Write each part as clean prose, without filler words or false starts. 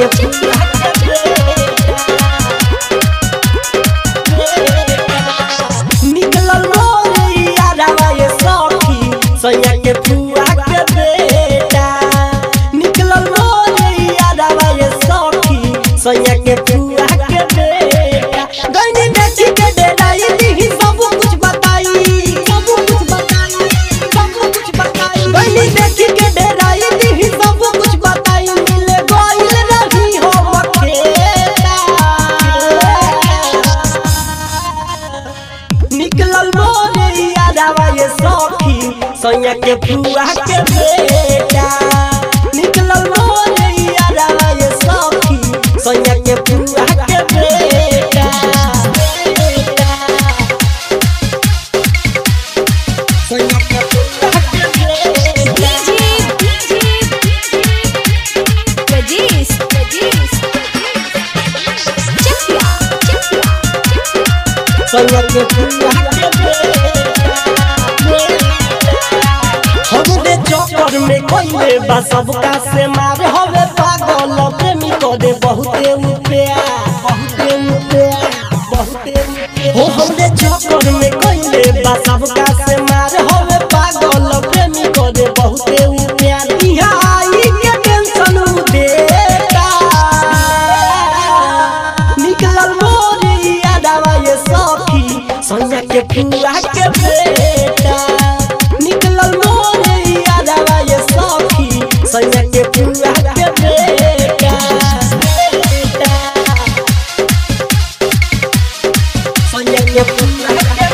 के फुआ के निकलल मोरे यारवा ये सखी सैया के फुआ के बेटा निकलल मोरे यारवा ये सखी सैया के फुआ के बेटा गनी देखी के डेराई दी सब कुछ बताई गनी देखी के डेराई दी सब कुछ बताई मिले गइल रही हो मखेला निकलल मोरे यारवा ये सखी सैया के फुआ के बेटा निकलल मोरे यारवा ये सखी सैया के फुआ के बेटा सैया के फुआ के बेटा सैया के फुआ के बेटा हमरे चक्कर में कइले बा सबका से मार हवे पागल प्रेमी करे बहुते हो हमरे चक्कर में कइले बा सबका से मार हवे पागल प्रेमी करे बहुते प्यार इहा आई के टेंशन देता निकलल मोरे यादवा ये सखी सैया के फुआ के बेटा निकलल मोरे यादवा ये सखी सैया के फुआ के बेटा सैया के फुआ के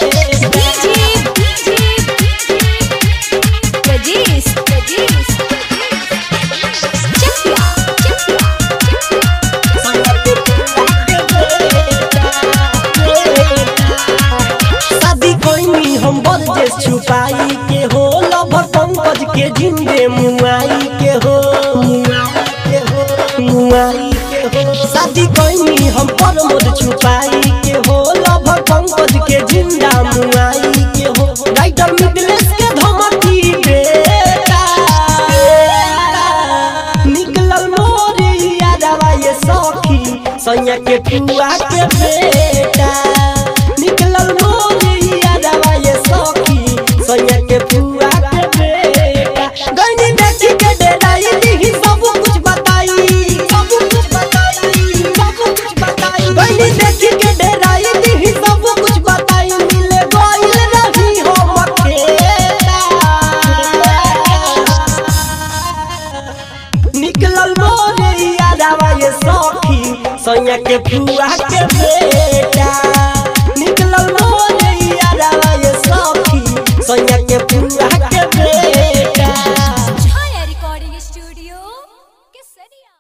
शादी कोई हम बरजेस छुपाई के हो लभर पंकज के जिंदे मुआई के हो शादी कोई हम परमोद छुपाई के हो लभर पंकज के जिंदा मुआई के हो राइटर मिडलेस के धमकी देता निकलल मोरे यादवा ये सखी सैया के फुआ के बेटा निकलल मोरे यादवा ये सखी सैया के फुआ के बेटा गनी देखी के डेराई दी सब कुछ बताई गनी देखी के डेराई दी सब कुछ बताई मिले गइल रही हो मखेला निकलल मोरे यादवा ये सखी सैया के फुआ के बेटा निकलल मोरे यादवा